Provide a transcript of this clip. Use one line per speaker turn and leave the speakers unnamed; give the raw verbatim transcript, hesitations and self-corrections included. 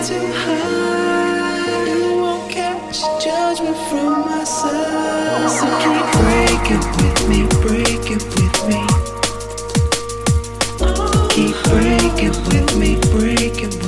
too high. You won't catch judgment from my side. So keep breaking with me, breaking with me. Keep breaking with me, breaking with me.